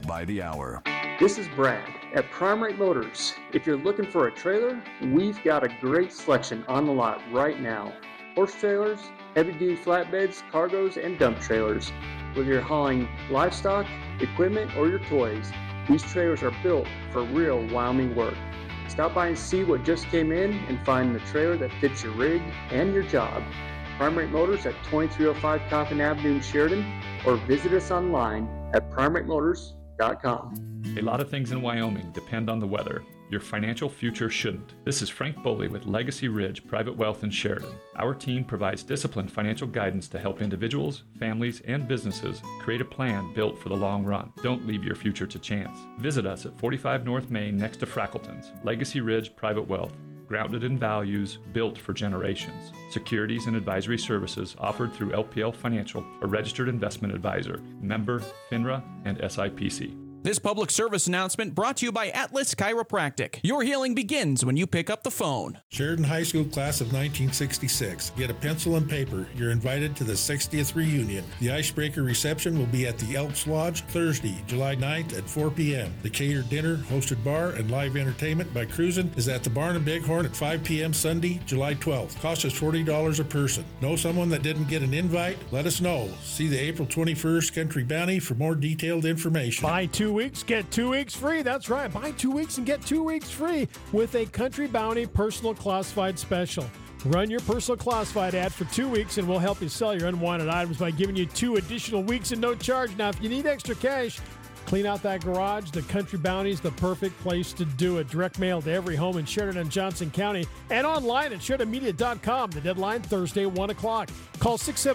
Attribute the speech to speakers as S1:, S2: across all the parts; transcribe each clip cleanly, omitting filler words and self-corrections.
S1: by the hour.
S2: This is Brad at Prime Rate Motors. If you're looking for a trailer, we've got a great selection on the lot right now. Horse trailers, heavy-duty flatbeds, cargos, and dump trailers. Whether you're hauling livestock, equipment, or your toys, these trailers are built for real Wyoming work. Stop by and see what just came in and find the trailer that fits your rig and your job. Prime Rate Motors at 2305 Coffin Avenue in Sheridan, or visit us online at primeratemotors.com.
S3: A lot of things in Wyoming depend on the weather. Your financial future shouldn't. This is Frank Boley with Legacy Ridge Private Wealth in Sheridan. Our team provides disciplined financial guidance to help individuals, families, and businesses create a plan built for the long run. Don't leave your future to chance. Visit us at 45 North Main next to Frackleton's. Legacy Ridge Private Wealth. Grounded in values, built for generations. Securities and advisory services offered through LPL Financial, a registered investment advisor. Member FINRA and SIPC.
S4: This public service announcement brought to you by Atlas Chiropractic. Your healing begins when you pick up the phone.
S5: Sheridan High School class of 1966. Get a pencil and paper. You're invited to the 60th reunion. The icebreaker reception will be at the Elks Lodge Thursday, July 9th at 4 p.m. The catered dinner, hosted bar, and live entertainment by Cruisin' is at the Barn and Bighorn at 5 p.m. Sunday, July 12th. Cost us $40 a person. Know someone that didn't get an invite? Let us know. See the April 21st Country Bounty for more detailed information.
S6: Buy 2 weeks, get 2 weeks free. That's right. Buy 2 weeks and get 2 weeks free with a Country Bounty personal classified special. Run your personal classified ad for 2 weeks and we'll help you sell your unwanted items by giving you 2 additional weeks and no charge. Now, if you need extra cash, clean out that garage. The Country Bounty is the perfect place to do it. Direct mail to every home in Sheridan and Johnson County and online at SheridanMedia.com. The deadline Thursday, 1 o'clock. Call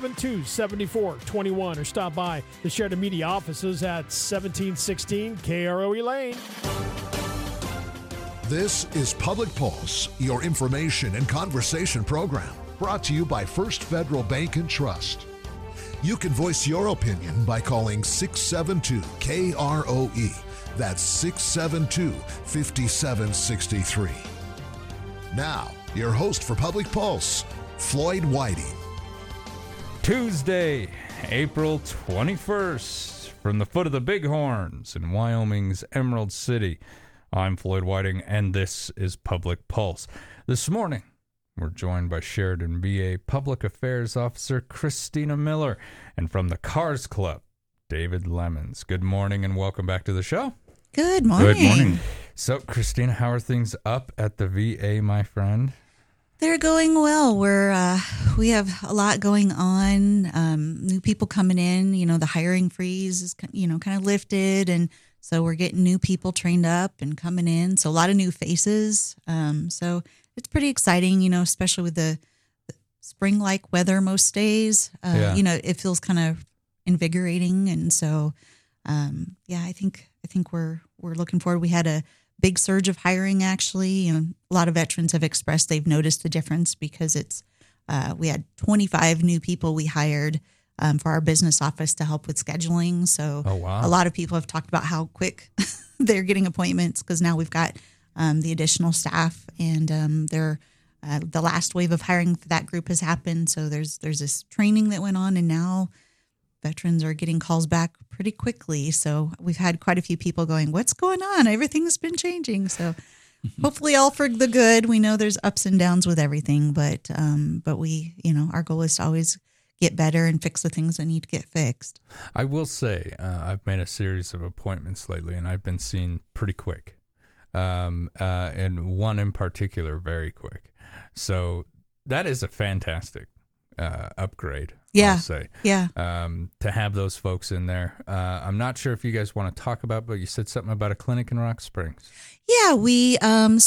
S6: 672-7421 or stop by the Sheridan Media offices at 1716 KROE Lane.
S7: This is Public Pulse, your information and conversation program, brought to you by First Federal Bank and Trust. You can voice your opinion by calling 672-KROE. That's 672-5763. Now, your host for Public Pulse, Floyd Whiting.
S8: Tuesday, April 21st, from the foot of the Bighorns in Wyoming's Emerald City. I'm Floyd Whiting, and this is Public Pulse. This morning, we're joined by Sheridan VA Public Affairs Officer Christina Miller, and from the Cars Club, David Lemons. Good morning and welcome back to the show.
S9: Good morning.
S8: Good morning. So, Christina, how are things up at the VA, my friend?
S9: They're going well. We have a lot going on. New people coming in. You know, the hiring freeze is kind of lifted, and so we're getting new people trained up and coming in. So a lot of new faces. So it's pretty exciting, you know, especially with the spring-like weather most days. You know, it feels kind of invigorating, and so I think we're looking forward. We had a big surge of hiring, actually. You know, a lot of veterans have expressed they've noticed the difference because we had 25 new people we hired for our business office to help with scheduling. So a lot of people have talked about how quick they're getting appointments because now we've got the additional staff, and the last wave of hiring for that group has happened. So there's this training that went on, and now veterans are getting calls back pretty quickly. So we've had quite a few people going, "What's going on? Everything's been changing." So hopefully all for the good. We know there's ups and downs with everything, but we, you know, our goal is to always get better and fix the things that need to get fixed.
S8: I will say I've made a series of appointments lately, and I've been seen pretty quick, and one in particular very quick. So that is a fantastic upgrade, I'll say.
S9: Yeah.
S8: To have those folks in there. I'm not sure if you guys want to talk about, but you said something about a clinic in Rock Springs.
S9: Yeah, we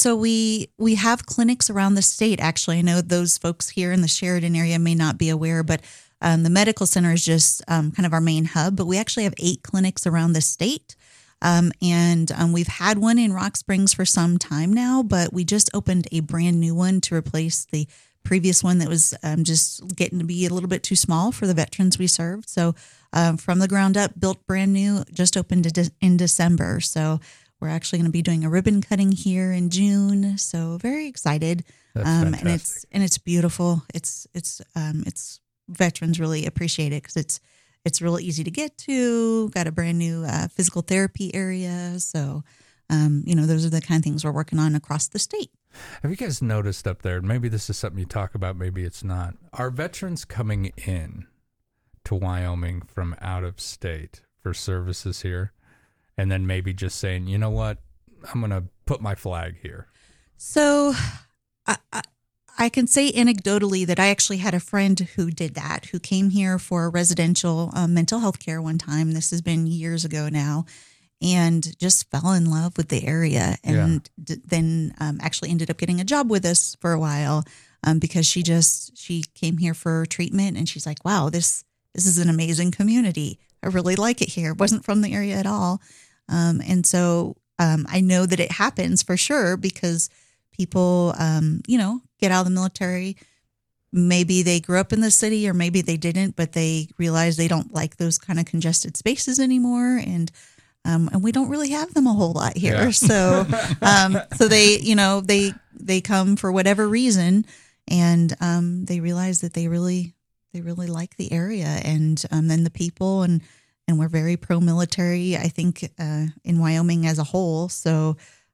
S9: have clinics around the state. Actually, I know those folks here in the Sheridan area may not be aware, but the medical center is just kind of our main hub. But we actually have 8 clinics around the state, and we've had one in Rock Springs for some time now. But we just opened a brand new one to replace the previous one that was just getting to be a little bit too small for the veterans we served. So from the ground up, built brand new, just opened in December. So we're actually going to be doing a ribbon cutting here in June. So very excited.
S8: That's fantastic.
S9: And it's beautiful. It's veterans really appreciate it because it's real easy to get to. Got a brand new physical therapy area. So, those are the kind of things we're working on across the state.
S8: Have you guys noticed up there, maybe this is something you talk about, maybe it's not, are veterans coming in to Wyoming from out of state for services here and then maybe just saying, you know what, I'm going to put my flag here?
S9: So I can say anecdotally that I actually had a friend who did that, who came here for residential mental health care one time. This has been years ago now, and just fell in love with the area, and then actually ended up getting a job with us for a while because she came here for treatment, and she's like, wow, this is an amazing community. I really like it here. Wasn't from the area at all. And so I know that it happens for sure because people, get out of the military. Maybe they grew up in the city or maybe they didn't, but they realize they don't like those kind of congested spaces anymore. And we don't really have them a whole lot here. Yeah. So, so they come for whatever reason, and they realize that they really like the area, and then the people, and we're very pro-military, I think, in Wyoming as a whole. So,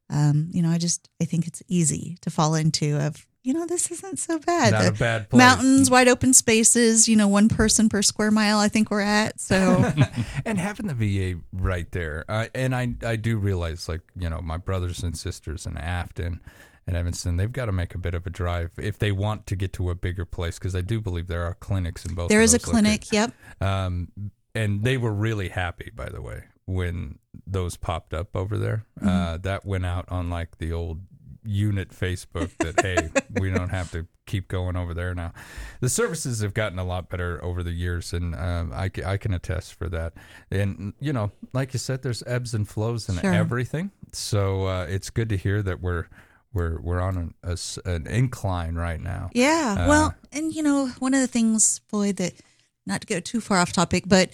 S9: I think it's easy to fall into of, this isn't so bad.
S8: Not a bad place.
S9: Mountains, wide open spaces, one person per square mile, I think we're at. So,
S8: and having the VA right there. And I do realize, my brothers and sisters in Afton and Evanston, they've got to make a bit of a drive if they want to get to a bigger place, because I do believe there are clinics in both.
S9: There
S8: of
S9: is
S8: those
S9: a clinic,
S8: locations.
S9: Yep.
S8: And they were really happy, by the way, when those popped up over there.
S9: Mm-hmm.
S8: That went out on the old unit Facebook that, hey, we don't have to keep going over there now. The services have gotten a lot better over the years, and I can attest for that. And, like you said, there's ebbs and flows in everything. So it's good to hear that we're on an incline right now.
S9: Yeah. Well, and, one of the things, Floyd, that, not to go too far off topic, but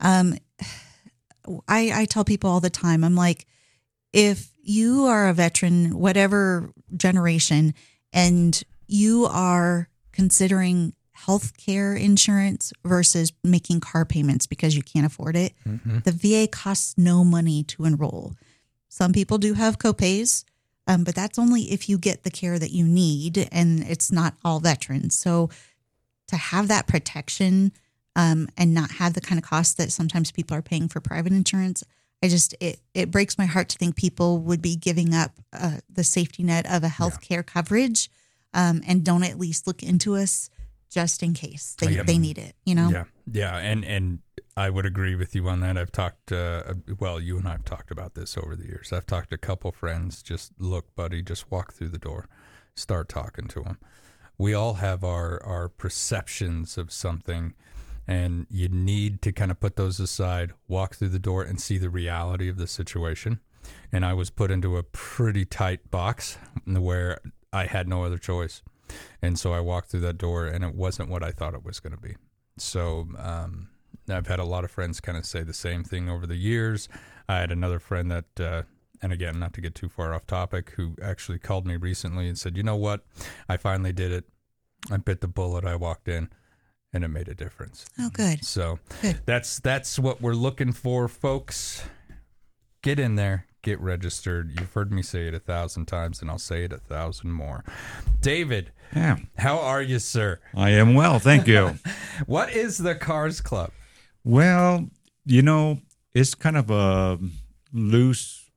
S9: I tell people all the time, I'm like, if you are a veteran, whatever generation, and you are considering health care insurance versus making car payments because you can't afford it,
S8: mm-hmm.
S9: the VA costs no money to enroll. Some people do have copays, but that's only if you get the care that you need, and it's not all veterans. So to have that protection and not have the kind of costs that sometimes people are paying for private insurance, it breaks my heart to think people would be giving up the safety net of a health care coverage and don't at least look into us just in case they need it,
S8: Yeah. And I would agree with you on that. I've talked, you and I have talked about this over the years. I've talked to a couple friends, just look, buddy, just walk through the door, start talking to them. We all have our perceptions of something, and you need to kind of put those aside, walk through the door, and see the reality of the situation. And I was put into a pretty tight box where I had no other choice. And so I walked through that door, and it wasn't what I thought it was going to be. So I've had a lot of friends kind of say the same thing over the years. I had another friend that, and again, not to get too far off topic, who actually called me recently and said, you know what? I finally did it. I bit the bullet. I walked in, and it made a difference.
S9: Oh, good.
S8: So that's what we're looking for, folks. Get in there. Get registered. You've heard me say it 1,000 times, and I'll say it 1,000 more. David, how are you, sir?
S1: I am well, thank you.
S8: What is the Cars Club?
S1: Well, it's kind of a loose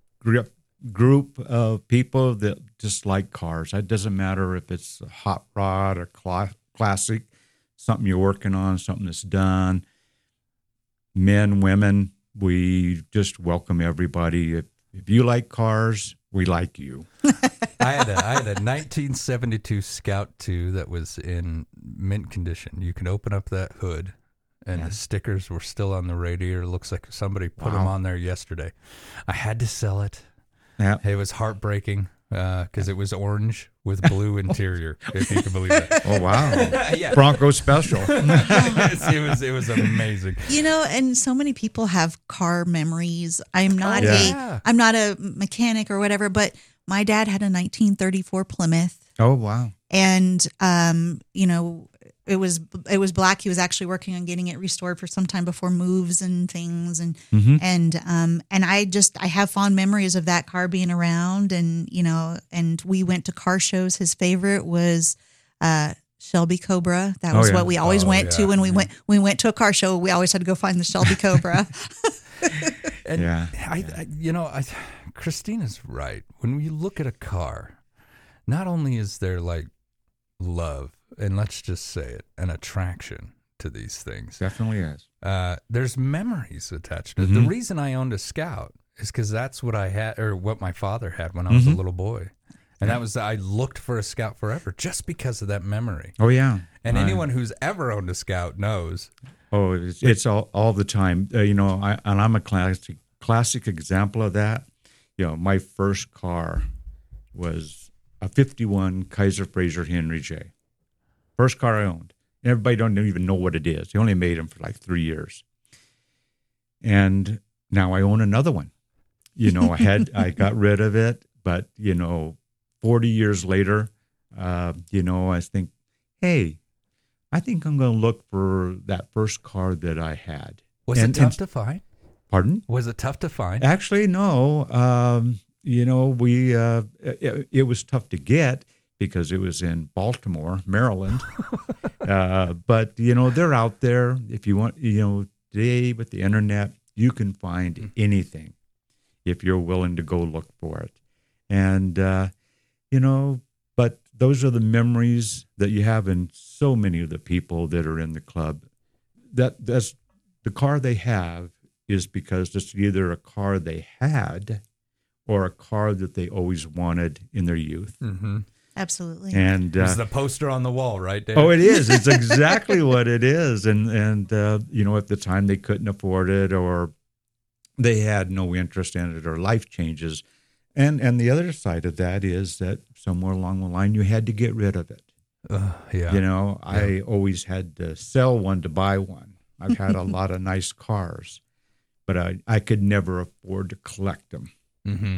S1: group of people that just like cars. It doesn't matter if it's a hot rod or classic, something you're working on, something that's done. Men, women, we just welcome everybody. If you like cars, we like you.
S8: I had a 1972 Scout 2 that was in mint condition. You can open up that hood, and the stickers were still on the radiator. It looks like somebody put them on there yesterday. I had to sell it.
S1: Yeah.
S8: It was heartbreaking because it was orange with blue interior, if you can believe that.
S1: Oh, wow.
S8: Yeah.
S1: Bronco special.
S8: It was amazing.
S9: And so many people have car memories. I'm not a mechanic or whatever, but my dad had a 1934 Plymouth.
S1: Oh, wow.
S9: and it was black. He was actually working on getting it restored for some time before moves and things, and I have fond memories of that car being around, and we went to car shows. His favorite was Shelby Cobra. That was what we always went to when we went to a car show. We always had to go find the Shelby Cobra.
S8: And Christina's right. When you look at a car, not only is there like love, and let's just say it, an attraction to these things.
S1: Definitely is.
S8: There's memories attached to it. The reason I owned a Scout is because that's what I had, or what my father had when I was a little boy. And that was, I looked for a Scout forever just because of that memory.
S1: Oh, yeah.
S8: And anyone who's ever owned a Scout knows.
S1: Oh, it's all the time. I'm a classic example of that. My first car was a 51 Kaiser Frazer Henry J. First car I owned. Everybody don't even know what it is. They only made them for like 3 years. And now I own another one. I got rid of it, but 40 years later, I think, hey, I think I'm going to look for that first car that I had.
S8: Was it tough to find?
S1: Pardon?
S8: Was it tough to find?
S1: Actually, no. It was tough to get because it was in Baltimore, Maryland. But they're out there. If you want, today with the internet, you can find anything if you're willing to go look for it. And but those are the memories that you have in so many of the people that are in the club. That's the car they have is because it's either a car they had or a car that they always wanted in their youth.
S8: Mm-hmm.
S9: Absolutely.
S1: And
S8: it's the poster on the wall, right, Dave?
S1: Oh, it is. It's exactly what it is. And at the time they couldn't afford it, or they had no interest in it, or life changes. And the other side of that is that somewhere along the line you had to get rid of it. I always had to sell one to buy one. I've had a lot of nice cars, but I could never afford to collect them.
S8: Mm-hmm.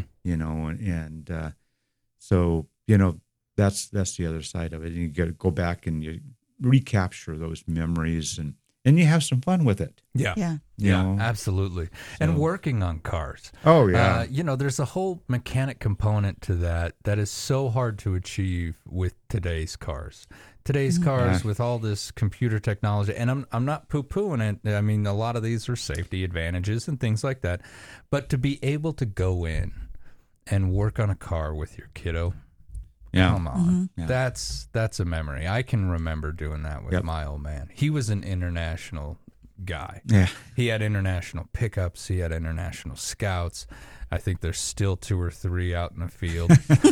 S1: So that's the other side of it. And you got to go back and you recapture those memories, and you have some fun with it.
S8: Yeah, absolutely. So, and working on cars.
S1: Oh, yeah.
S8: There's a whole mechanic component to that is so hard to achieve with today's cars. Today's cars with all this computer technology, and I'm not poo-pooing it. I mean, a lot of these are safety advantages and things like that. But to be able to go in and work on a car with your kiddo, come on.
S1: Yeah.
S8: That's a memory. I can remember doing that with my old man. He was an international guy.
S1: Yeah.
S8: He had international pickups. He had international Scouts. I think there's still 2 or 3 out in the field.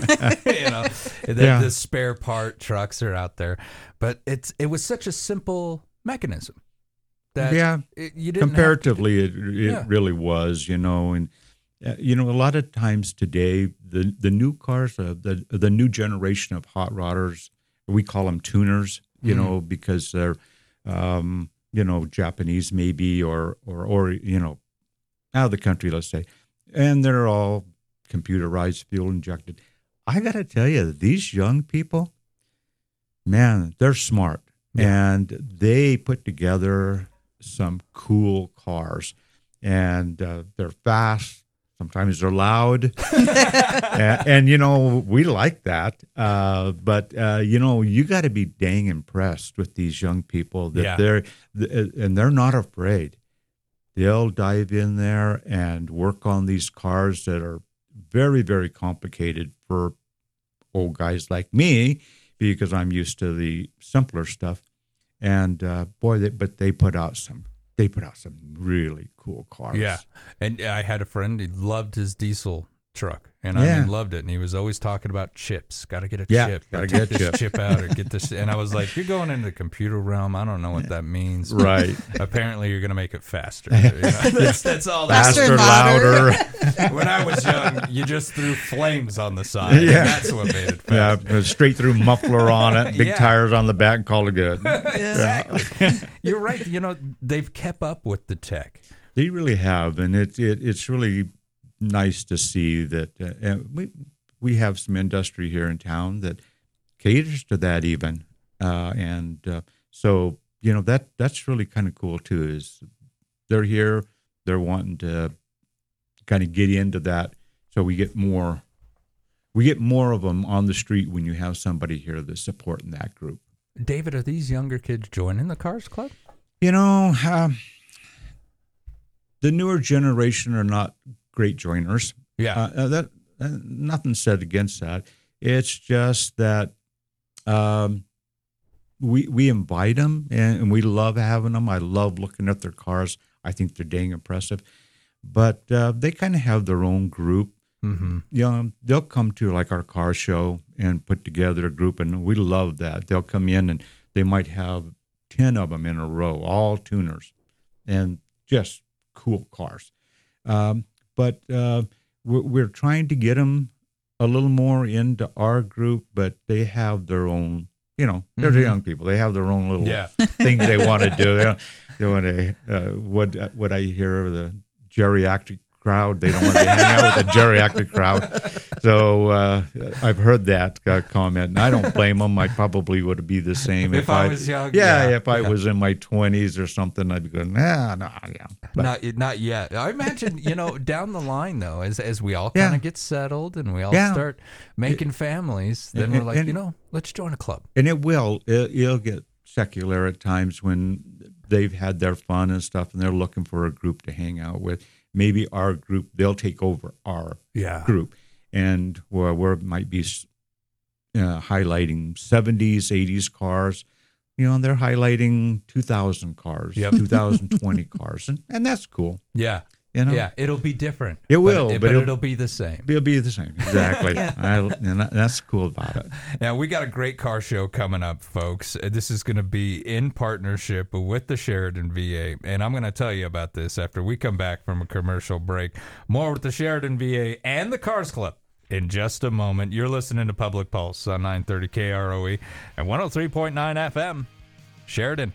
S8: The spare part trucks are out there. But it was such a simple mechanism that you didn't
S1: comparatively it really was, and a lot of times today, the new cars, the new generation of hot rodders, we call them tuners, because they're, Japanese maybe, or out of the country, let's say, and they're all computerized, fuel injected. I got to tell you, these young people, man, they're smart, and they put together some cool cars, and they're fast. Sometimes they're loud, and we like that. But you got to be dang impressed with these young people that they're not afraid. They'll dive in there and work on these cars that are very, very complicated for old guys like me, because I'm used to the simpler stuff. And they put out some really cool cars.
S8: Yeah, and I had a friend, he loved his diesel truck, and loved it, and he was always talking about chips. Got to get a chip.
S1: Got to get
S8: this chip out, or get this. And I was like, you're going into the computer realm. I don't know what that means.
S1: Right.
S8: Apparently, you're going to make it faster. That's all.
S1: Faster, louder.
S8: When I was young, you just threw flames on the side. Yeah. That's what made it faster.
S1: Yeah, straight through muffler on it, big tires on the back, and call it good.
S8: Exactly. You're right. They've kept up with the tech.
S1: They really have, and it's really nice to see that we have some industry here in town that caters to that even. So, that's really kind of cool too, is they're here, they're wanting to kind of get into that. So we get more of them on the street when you have somebody here that's supporting that group.
S8: David, are these younger kids joining the Cars Club?
S1: The newer generation are not great joiners.
S8: Yeah.
S1: Nothing said against that. It's just that we invite them, and we love having them. I love looking at their cars. I think they're dang impressive. But they kind of have their own group.
S8: Mm-hmm.
S1: They'll come to like our car show and put together a group, and we love that. They'll come in and they might have 10 of them in a row, all tuners, and just cool cars. But we're trying to get them a little more into our group, but they have their own, they're the young people. They have their own little things they want to do. They want to, what I hear of the geriatric crowd. They don't want to hang out with the geriatric crowd. So I've heard that comment, and I don't blame them. I probably would be the same
S8: if I was young.
S1: If I was in my 20s or something, I'd be going, But,
S8: not yet. I imagine, down the line, though, as we all kind of get settled and we all start making families, then we're like, let's join a club.
S1: And it'll get secular at times when they've had their fun and stuff, and they're looking for a group to hang out with. Maybe our group, they'll take over our group. And where it might be highlighting 70s, 80s cars, they're highlighting 2000 cars, 2020 cars. And that's cool.
S8: Yeah. Yeah, it'll be different.
S1: It will,
S8: but it'll be the same.
S1: It'll be the same, exactly. And that's cool about it.
S8: Now, we got a great car show coming up, folks. This is going to be in partnership with the Sheridan VA, and I'm going to tell you about this after we come back from a commercial break. More with the Sheridan VA and the Cars Club in just a moment. You're listening to Public Pulse on 930 KROE and 103.9 FM. Sheridan.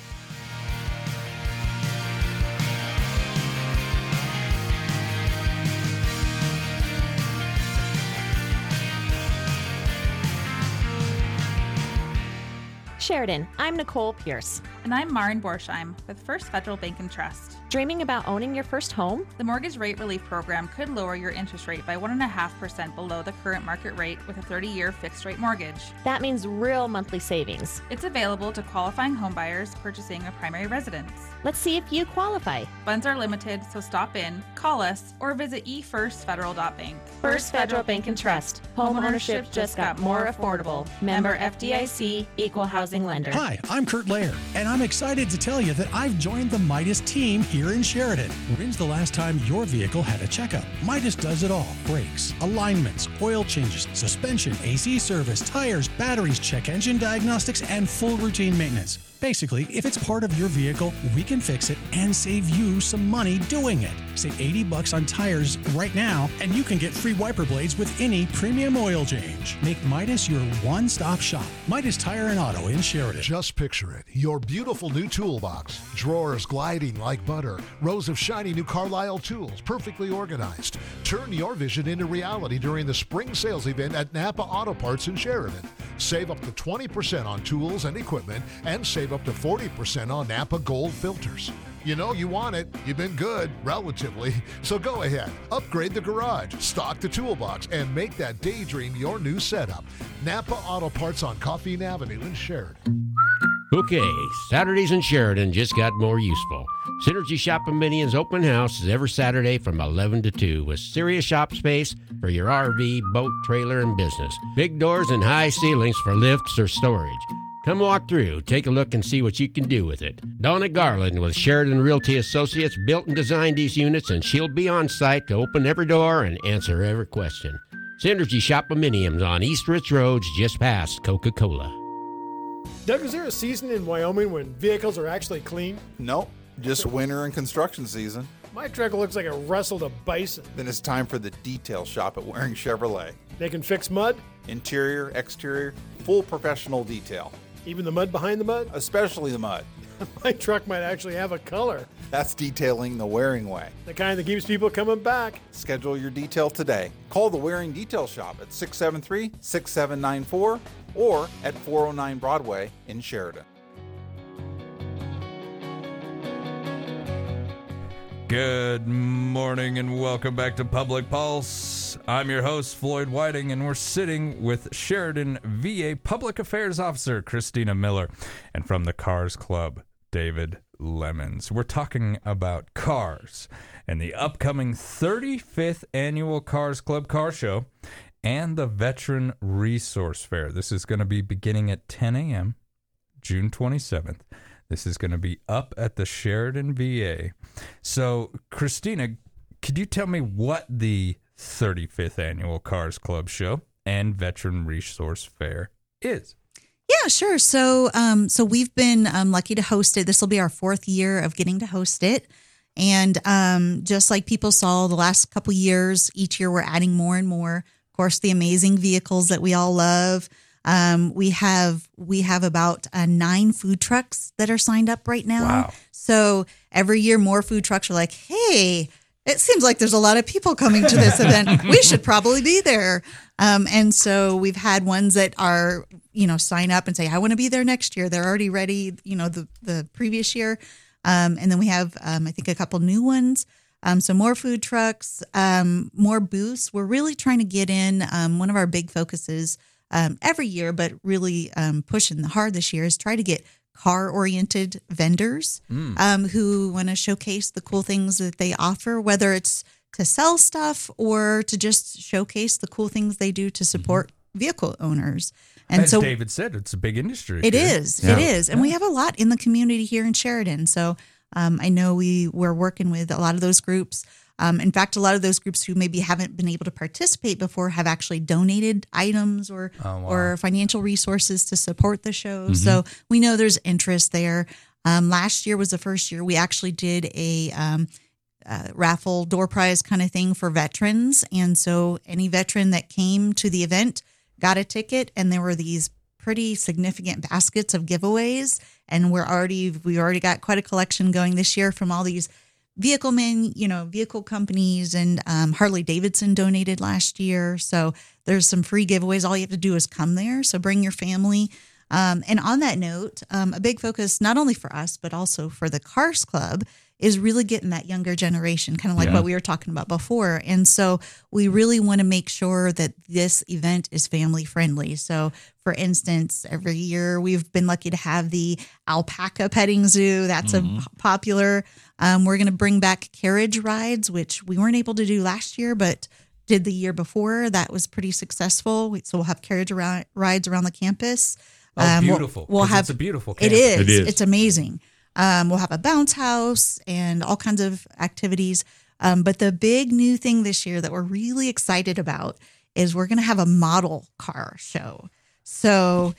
S10: Sheridan, I'm Nicole Pierce.
S11: And I'm Marin Borsheim with First Federal Bank and Trust.
S10: Dreaming about owning your first home?
S11: The Mortgage Rate Relief Program could lower your interest rate by 1.5% below the current market rate with a 30-year fixed-rate mortgage.
S10: That means real monthly savings.
S11: It's available to qualifying homebuyers purchasing a primary residence.
S10: Let's see if you qualify.
S11: Funds are limited, so stop in, call us, or visit efirstfederal.bank.
S10: First Federal Bank and Trust. Home ownership just got more affordable. Member FDIC, Equal Housing Lender.
S12: Hi, I'm Kurt Lair, and I'm excited to tell you that I've joined the Midas team here in Sheridan. When's the last time your vehicle had a checkup? Midas does it all. Brakes, alignments, oil changes, suspension, AC service, tires, batteries, check engine diagnostics, and full routine maintenance. Basically, if it's part of your vehicle, we can fix it and save you some money doing it. Save $80 on tires right now, and you can get free wiper blades with any premium oil change. Make Midas your one-stop shop. Midas Tire and Auto in Sheridan.
S7: Just picture it. Your beautiful new toolbox. Drawers gliding like butter. Rows of shiny new Carlisle tools, perfectly organized. Turn your vision into reality during the spring sales event at Napa Auto Parts in Sheridan. Save up to 20% on tools and equipment, and save up to 40% on Napa Gold filters. You know you want it. You've been good, relatively. So go ahead, upgrade the garage, stock the toolbox, and make that daydream your new setup. Napa Auto Parts on Coffeen Avenue in Sheridan.
S13: Okay, Saturdays in Sheridan just got more useful. Synergy Shop Minion's open house is every Saturday from 11 to 2 with serious shop space for your RV, boat, trailer, and business. Big doors and high ceilings for lifts or storage. Come walk through, take a look, and see what you can do with it. Donna Garland with Sheridan Realty Associates built and designed these units, and she'll be on site to open every door and answer every question. Synergy Shop Minion's on East Ridge Road, just past Coca-Cola.
S6: Doug, is there a season in Wyoming when vehicles are actually clean?
S14: Nope, just winter and construction season.
S6: My truck looks like it wrestled a bison.
S14: Then it's time for the detail shop at Waring Chevrolet.
S6: They can fix mud?
S14: Interior, exterior, full professional detail.
S6: Even the mud behind the mud?
S14: Especially the mud.
S6: My truck might actually have a color.
S14: That's detailing the Waring way.
S6: The kind that keeps people coming back.
S14: Schedule your detail today. Call the Waring Detail Shop at 673-6794 or at 409 Broadway in Sheridan.
S8: Good morning and welcome back to Public Pulse. I'm your host, Floyd Whiting, and we're sitting with Sheridan VA Public Affairs Officer Christina Miller and from the Cars Club, David Lemons. We're talking about cars and the upcoming 35th Annual Cars Club Car Show and the Veteran Resource Fair. This is going to be beginning at 10 a.m., June 27th. This is going to be up at the Sheridan VA. So, Christina, could you tell me what the 35th Annual Cars Club Show and Veteran Resource Fair is?
S9: Yeah, sure. So we've been lucky to host it. This will be our 4th year of getting to host it. And just like people saw the last couple years, each year we're adding more and more. Of course, the amazing vehicles that we all love. We have about 9 food trucks that are signed up right now.
S8: Wow.
S9: So every year more food trucks are like, hey, it seems like there's a lot of people coming to this event. We should probably be there. And so we've had ones that are, sign up and say, I want to be there next year. They're already ready, the previous year. And then we have, I think, a couple new ones. So more food trucks, more booths. We're really trying to get in. One of our big focuses every year, but really pushing hard this year is try to get car-oriented vendors who want to showcase the cool things that they offer, whether it's to sell stuff or to just showcase the cool things they do to support vehicle owners. And
S8: as David said, it's a big industry.
S9: It is.
S8: Yeah.
S9: It is. And we have a lot in the community here in Sheridan. So I know we're working with a lot of those groups. In fact, a lot of those groups who maybe haven't been able to participate before have actually donated items or financial resources to support the show. Mm-hmm. So we know there's interest there. Last year was the first year we actually did a raffle door prize kind of thing for veterans. And so any veteran that came to the event got a ticket, and there were these pretty significant baskets of giveaways. And we already got quite a collection going this year from all these vehicle companies, and Harley Davidson donated last year. So there's some free giveaways. All you have to do is come there. So bring your family. And on that note, a big focus, not only for us, but also for the Cars Club, is really getting that younger generation, kind of like what we were talking about before. And so we really want to make sure that this event is family friendly. So for instance, every year we've been lucky to have the alpaca petting zoo. That's a popular. We're going to bring back carriage rides, which we weren't able to do last year, but did the year before. That was pretty successful. So we'll have carriage rides around the campus.
S8: Oh, beautiful.
S9: We'll have,
S8: it's a beautiful campus.
S9: It is. It's amazing. We'll have a bounce house and all kinds of activities. But the big new thing this year that we're really excited about is we're going to have a model car show. So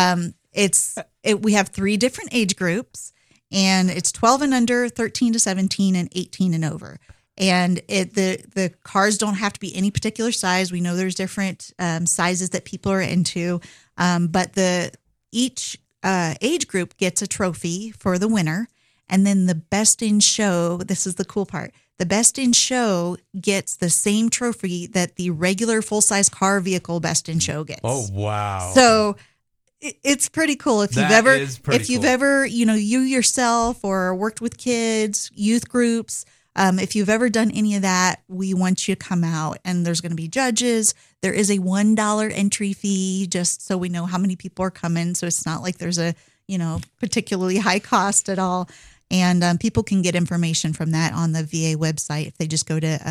S9: we have 3 different age groups, and it's 12 and under, 13 to 17, and 18 and over. And the cars don't have to be any particular size. We know there's different sizes that people are into, but each age group gets a trophy for the winner. And then the best in show, this is the cool part, the best in show gets the same trophy that the regular full-size car vehicle best in show gets.
S8: Oh, wow.
S9: So it's pretty cool. If you've ever, you yourself or worked with kids, youth groups, if you've ever done any of that, we want you to come out, and there's going to be judges. There is a $1 entry fee, just so we know how many people are coming. So it's not like there's a, particularly high cost at all. And people can get information from that on the VA website if they just go to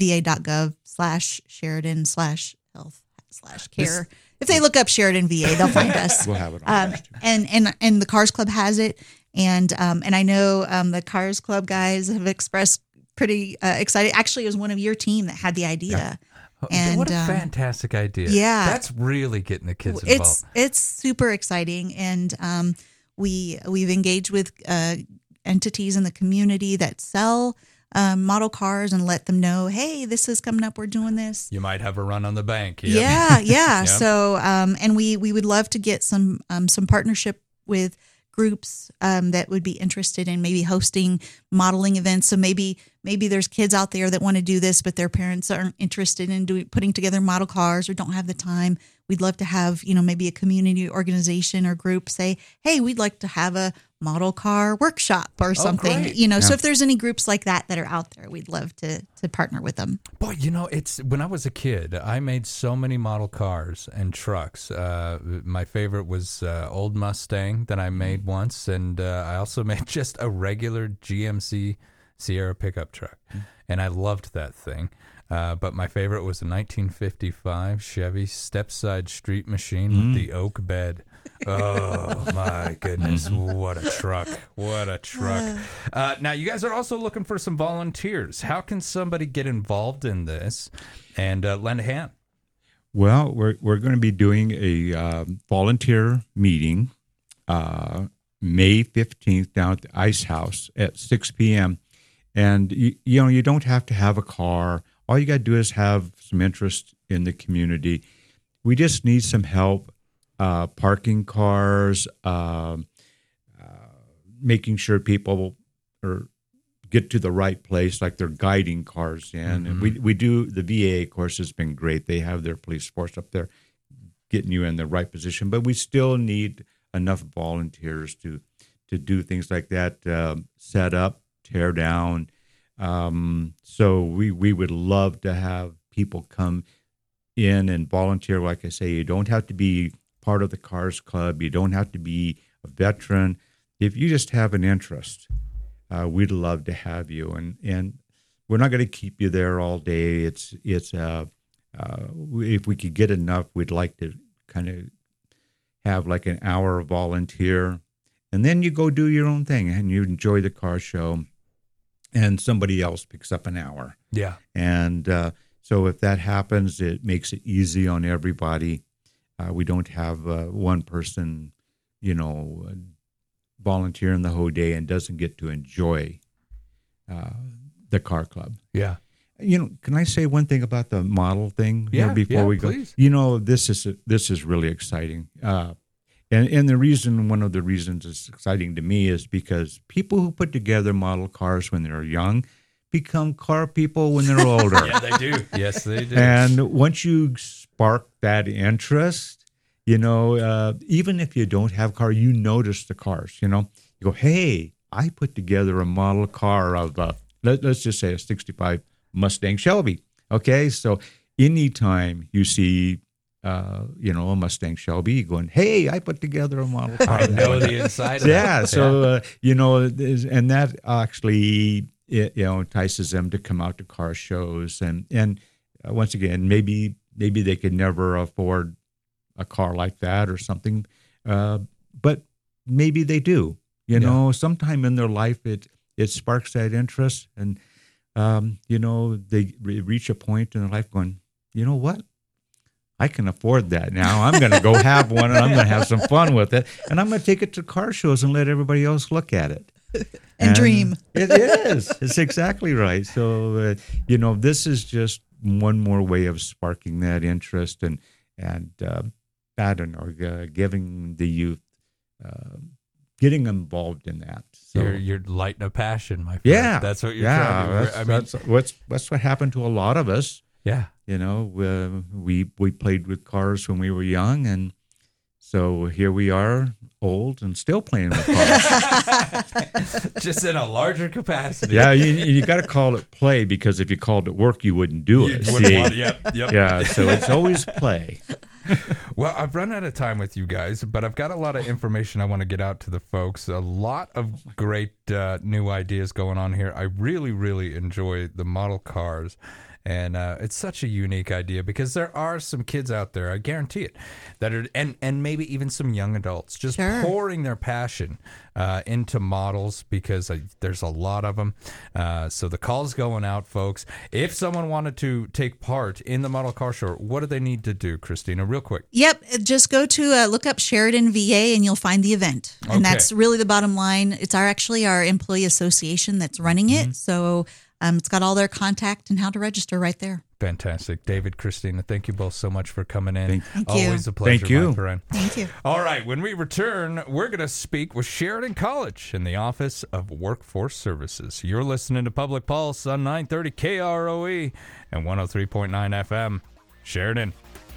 S9: va.gov/Sheridan/health/care. If they look up Sheridan VA, they'll find us.
S1: We'll have it on
S9: and the Cars Club has it. And I know the Cars Club guys have expressed pretty excited. Actually, it was one of your team that had the idea.
S8: Yeah.
S9: And
S8: what a fantastic idea.
S9: Yeah.
S8: That's really getting the kids involved.
S9: It's super exciting. And we've engaged with entities in the community that sell model cars and let them know, hey, this is coming up. We're doing this.
S8: You might have a run on the bank. Yep.
S9: Yeah.
S8: Yep.
S9: So, and we would love to get some partnership with groups that would be interested in maybe hosting modeling events. So maybe there's kids out there that want to do this, but their parents aren't interested in putting together model cars or don't have the time. We'd love to have, maybe a community organization or group say, hey, we'd like to have a model car workshop or something,
S8: great.
S9: So if there's any groups like that are out there, we'd love to partner with them.
S8: Boy, it's when I was a kid, I made so many model cars and trucks. My favorite was old Mustang that I made once, and I also made just a regular GMC Sierra pickup truck, and I loved that thing. But my favorite was a 1955 Chevy step-side street machine with the oak bed. Oh, my goodness. What a truck. What a truck. Now, you guys are also looking for some volunteers. How can somebody get involved in this and lend a hand?
S1: Well, we're going to be doing a volunteer meeting May 15th down at the Ice House at 6 p.m. And, you don't have to have a car. All you got to do is have some interest in the community. We just need some help parking cars, making sure people get to the right place, like they're guiding cars in. And we do, the VA, of course, has been great. They have their police force up there getting you in the right position. But we still need enough volunteers to do things like that, set up, tear down. So we would love to have people come in and volunteer. Like I say, you don't have to be part of the Cars Club. You don't have to be a veteran. If you just have an interest, we'd love to have you. And we're not going to keep you there all day. It's if we could get enough, we'd like to kind of have like an hour volunteer, and then you go do your own thing and you enjoy the car show, and somebody else picks up an hour.
S8: Yeah.
S1: And so if that happens, it makes it easy on everybody. We don't have one person, volunteering the whole day and doesn't get to enjoy the car club.
S8: Yeah.
S1: Can I say one thing about the model thing before we go?
S8: Please.
S1: This is really exciting. And one of the reasons it's exciting to me is because people who put together model cars when they're young become car people when they're older.
S8: Yeah, they do. Yes, they do.
S1: And once you spark that interest, even if you don't have a car, you notice the cars, you go, hey, I put together a model car of, let's just say a 65 Mustang Shelby. Okay. So anytime you see, a Mustang Shelby, you're going, hey, I put together a model car.
S8: I know the inside of it.
S1: Yeah. So, and that actually, entices them to come out to car shows. And once again, maybe they could never afford a car like that or something. But maybe they do, sometime in their life, it sparks that interest. And, they reach a point in their life going, you know what? I can afford that now. I'm going to go have one, and I'm going to have some fun with it. And I'm going to take it to car shows and let everybody else look at it.
S9: And dream.
S1: It is. It's exactly right. So, this is just one more way of sparking that interest and I don't know, giving the youth, getting involved in that. So
S8: you're lighting a passion, my friend.
S1: Yeah.
S8: That's what you're trying to do.
S1: That's what happened to a lot of us.
S8: Yeah.
S1: We played with cars when we were young, and so here we are, old and still playing with cars.
S8: Just in a larger capacity.
S1: Yeah, you got to call it play, because if you called it work, you wouldn't do it.
S8: Yep.
S1: Yeah, so it's always play.
S8: Well, I've run out of time with you guys, but I've got a lot of information I want to get out to the folks. A lot of great new ideas going on here. I really, really enjoy the model cars. And it's such a unique idea, because there are some kids out there, I guarantee it, that are, and maybe even some young adults, just pouring their passion into models, because there's a lot of them. So the call's going out, folks. If someone wanted to take part in the model car show, what do they need to do, Christina, real quick?
S9: Yep. Just go to look up Sheridan VA and you'll find the event. And that's really the bottom line. It's actually our employee association that's running it. So it's got all their contact and how to register right there.
S8: Fantastic. David, Christina, thank you both so much for coming in.
S9: Thank you.
S8: Always a pleasure,
S1: Thank you.
S8: my friend.
S9: Thank you.
S8: All right, when we return, we're going to speak with Sheridan College in the Office of Workforce Services. You're listening to Public Pulse on 930 KROE and 103.9 FM. Sheridan.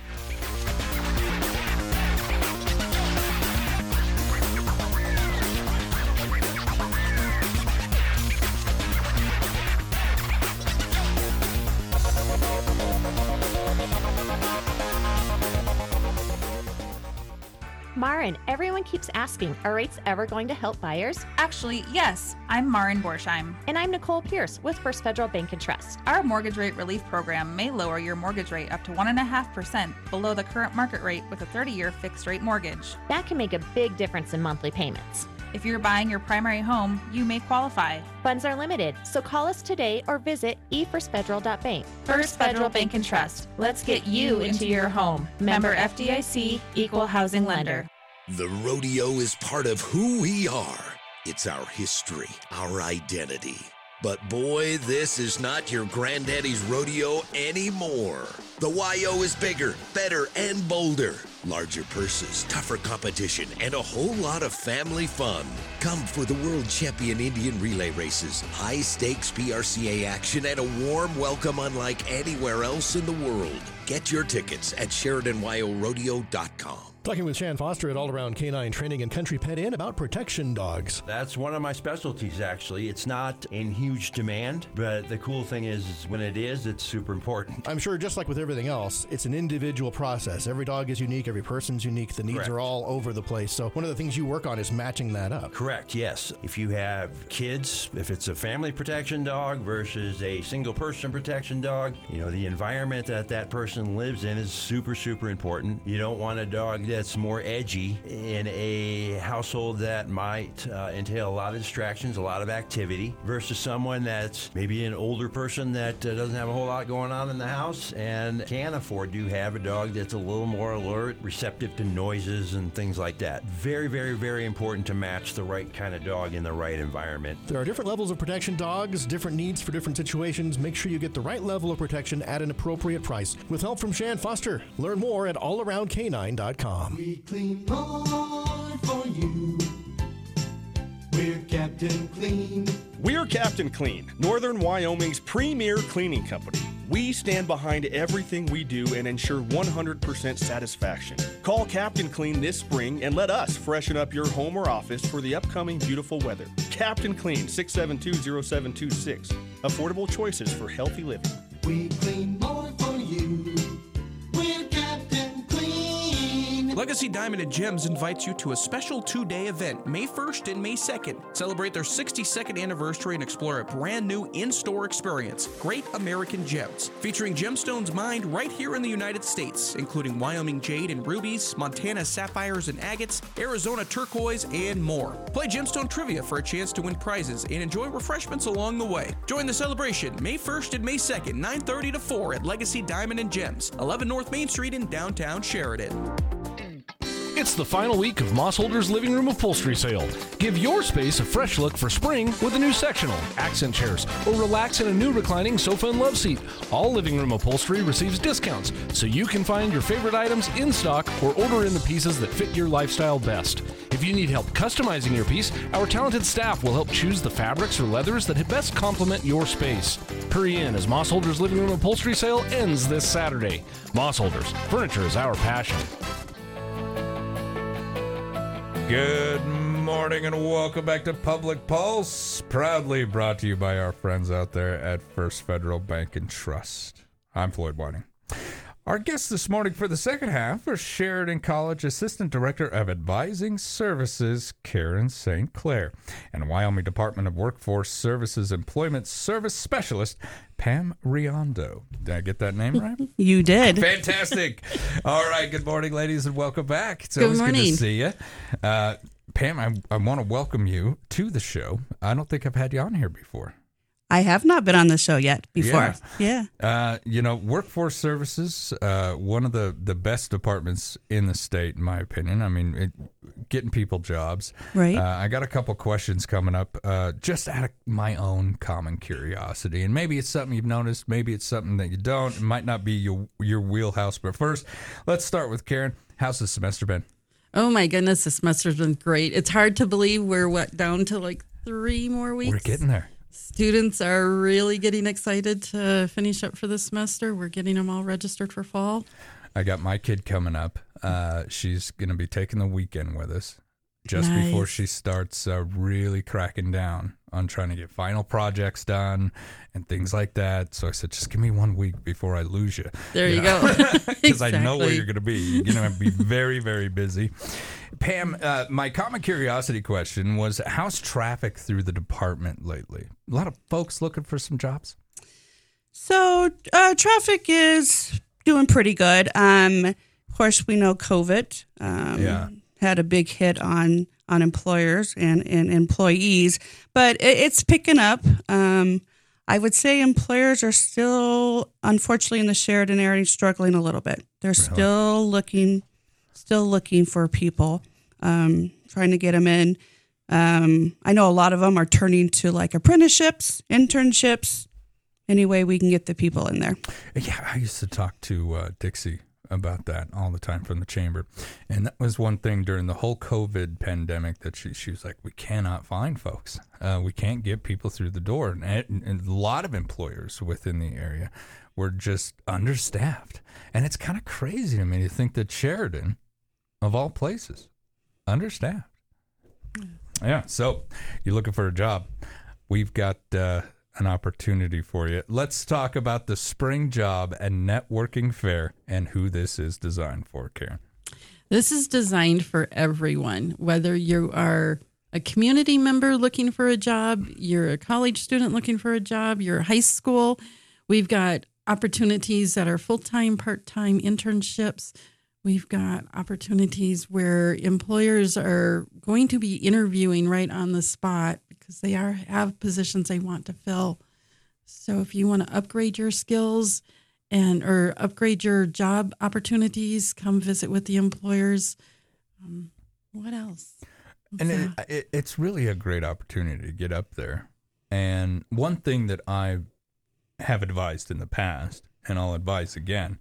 S10: Marin, everyone keeps asking, are rates ever going to help buyers?
S11: Actually, yes. I'm Marin Borsheim.
S10: And I'm Nicole Pierce with First Federal Bank and Trust.
S11: Our mortgage rate relief program may lower your mortgage rate up to 1.5% below the current market rate with a 30-year fixed rate mortgage.
S10: That can make a big difference in monthly payments.
S11: If you're buying your primary home, you may qualify.
S10: Funds are limited, so call us today or visit efirstfederal.bank.
S11: First Federal Bank and Trust. Let's get you into your home. Member FDIC, Equal Housing Lender.
S15: The rodeo is part of who we are. It's our history, our identity. But boy, this is not your granddaddy's rodeo anymore. The YO is bigger, better, and bolder. Larger purses, tougher competition, and a whole lot of family fun. Come for the World Champion Indian Relay Races, high-stakes PRCA action, and a warm welcome unlike anywhere else in the world. Get your tickets at SheridanYoRodeo.com.
S16: Talking with Shan Foster at All Around Canine Training and Country Pet Inn about protection dogs.
S17: That's one of my specialties, actually. It's not in huge demand, but the cool thing is when it is, it's super important.
S16: I'm sure just like with everything else, it's an individual process. Every dog is unique, every person's unique, the needs
S17: Correct.
S16: are all over the place. So one of the things you work on is matching that up.
S17: Correct, yes. If you have kids, if it's a family protection dog versus a single person protection dog, the environment that that person lives in is super, super important. You don't want a dog that's more edgy in a household that might entail a lot of distractions, a lot of activity, versus someone that's maybe an older person that doesn't have a whole lot going on in the house and can afford to have a dog that's a little more alert, receptive to noises and things like that. Very, very, very important to match the right kind of dog in the right environment.
S16: There are different levels of protection dogs, different needs for different situations. Make sure you get the right level of protection at an appropriate price. With help from Shan Foster. Learn more at allaroundcanine.com.
S18: We clean more for you. We're Captain Clean.
S19: We're Captain Clean, Northern Wyoming's premier cleaning company. We stand behind everything we do and ensure 100% satisfaction. Call Captain Clean this spring and let us freshen up your home or office for the upcoming beautiful weather. Captain Clean, 672-0726. Affordable choices for healthy living.
S18: We clean more for you. We're Captain Clean.
S4: Legacy Diamond and Gems invites you to a special 2-day event, May 1st and May 2nd. Celebrate their 62nd anniversary and explore a brand new in-store experience, Great American Gems, featuring gemstones mined right here in the United States, including Wyoming jade and rubies, Montana sapphires and agates, Arizona turquoise, and more. Play gemstone trivia for a chance to win prizes and enjoy refreshments along the way. Join the celebration May 1st and May 2nd, 9:30 to 4 at Legacy Diamond and Gems, 11 North Main Street in downtown Sheridan.
S20: It's the final week of Mossholder's Living Room Upholstery Sale. Give your space a fresh look for spring with a new sectional, accent chairs, or relax in a new reclining sofa and love seat. All living room upholstery receives discounts, so you can find your favorite items in stock or order in the pieces that fit your lifestyle best. If you need help customizing your piece, our talented staff will help choose the fabrics or leathers that best complement your space. Hurry in as Mossholder's Living Room Upholstery Sale ends this Saturday. Mossholders, furniture is our passion.
S8: Good morning and welcome back to Public Pulse, proudly brought to you by our friends out there at First Federal Bank and Trust. I'm Floyd Whiting. Our guest this morning for the second half is Sheridan College Assistant Director of Advising Services, Karen St. Clair, and Wyoming Department of Workforce Services Employment Service Specialist, Pam Riondo. Did I get that name right?
S21: You did.
S8: Fantastic. All right. Good morning, ladies, and welcome back. It's
S21: Good
S8: always
S21: morning.
S8: good to see you. Pam, I want to welcome you to the show. I don't think I've had you on here before.
S21: I have not been on the show yet before.
S8: Yeah. Workforce Services, one of the best departments in the state, in my opinion. I mean, getting people jobs.
S21: Right.
S8: I got a couple questions coming up just out of my own common curiosity. And maybe it's something you've noticed. Maybe it's something that you don't. It might not be your wheelhouse. But first, let's start with Karen. How's the semester been?
S22: Oh, my goodness. The semester's been great. It's hard to believe we're down to like 3 more weeks.
S8: We're getting there.
S22: Students are really getting excited to finish up for the semester. We're getting them all registered for fall.
S8: I got my kid coming up. She's going to be taking the weekend with us just
S22: Nice.
S8: before she starts really cracking down on trying to get final projects done and things like that. So I said, just give me 1 week before I lose you.
S22: There you
S8: know?
S22: go.
S8: Because I know where
S22: Exactly.
S8: you're going to be. You're going to be very, very busy. Pam, my common curiosity question was, how's traffic through the department lately? A lot of folks looking for some jobs?
S21: So traffic is doing pretty good. Of course, we know COVID had a big hit on employers and employees, but it's picking up. I would say employers are still, unfortunately, in the Sheridan area, struggling a little bit. They're still looking for people, trying to get them in. I know a lot of them are turning to like apprenticeships, internships, any way we can get the people in there.
S8: Yeah, I used to talk to Dixie about that all the time from the chamber. And that was one thing during the whole COVID pandemic that she was like, we cannot find folks. We can't get people through the door. And a lot of employers within the area were just understaffed. And it's kind of crazy to me to think that Sheridan, of all places, understaffed. Yeah, so you're looking for a job. We've got an opportunity for you. Let's talk about the Spring Job and Networking Fair and who this is designed for, Karen.
S22: This is designed for everyone, whether you are a community member looking for a job, you're a college student looking for a job, you're high school. We've got opportunities that are full-time, part-time internships. We've got opportunities where employers are going to be interviewing right on the spot because they have positions they want to fill. So if you want to upgrade your skills or upgrade your job opportunities, come visit with the employers. What else?
S8: And it's really a great opportunity to get up there. And one thing that I have advised in the past, and I'll advise again,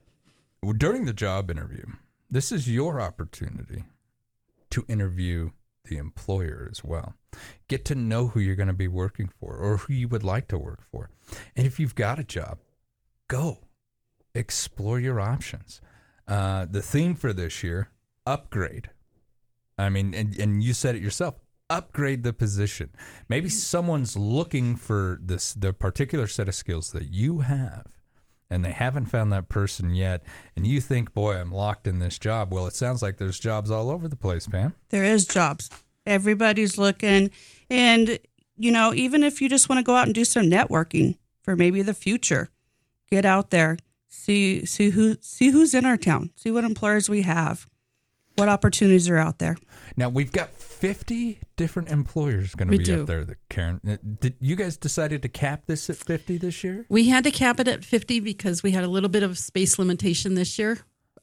S8: during the job interview, this is your opportunity to interview the employer as well. Get to know who you're going to be working for or who you would like to work for. And if you've got a job, go. Explore your options. The theme for this year, upgrade. I mean, and you said it yourself, upgrade the position. Maybe someone's looking for the particular set of skills that you have, and they haven't found that person yet, and you think, boy, I'm locked in this job. Well, it sounds like there's jobs all over the place, Pam.
S21: There is jobs. Everybody's looking. And, even if you just want to go out and do some networking for maybe the future, get out there, see who's in our town, see what employers we have, what opportunities are out there.
S8: Now, we've got 50 different employers going to be up there, Karen. Did you guys decided to cap this at 50 this year?
S22: We had to cap it at 50 because we had a little bit of space limitation this year.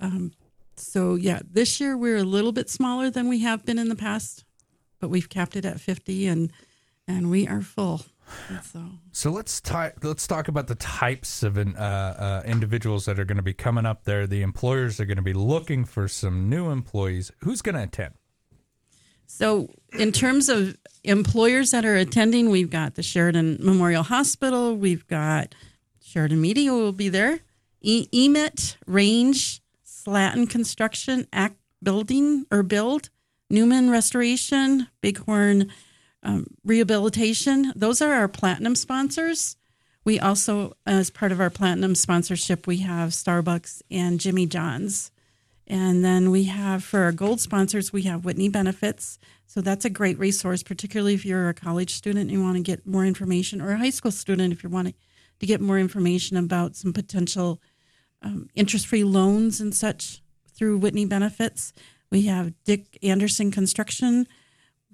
S22: This year we're a little bit smaller than we have been in the past, but we've capped it at 50 and we are full.
S8: So let's talk about the types of individuals that are going to be coming up there. The employers are going to be looking for some new employees. Who's going to attend?
S22: So in terms of employers that are attending, we've got the Sheridan Memorial Hospital. We've got Sheridan Media will be there. EMIT, Range, Slatton Construction, Act Build, Newman Restoration, Bighorn Rehabilitation. Those are our platinum sponsors. We also, as part of our platinum sponsorship, we have Starbucks and Jimmy John's. And then we have, for our gold sponsors, we have Whitney Benefits. So that's a great resource, particularly if you're a college student and you want to get more information, or a high school student if you're wanting to get more information about some potential interest-free loans and such through Whitney Benefits. We have Dick Anderson Construction.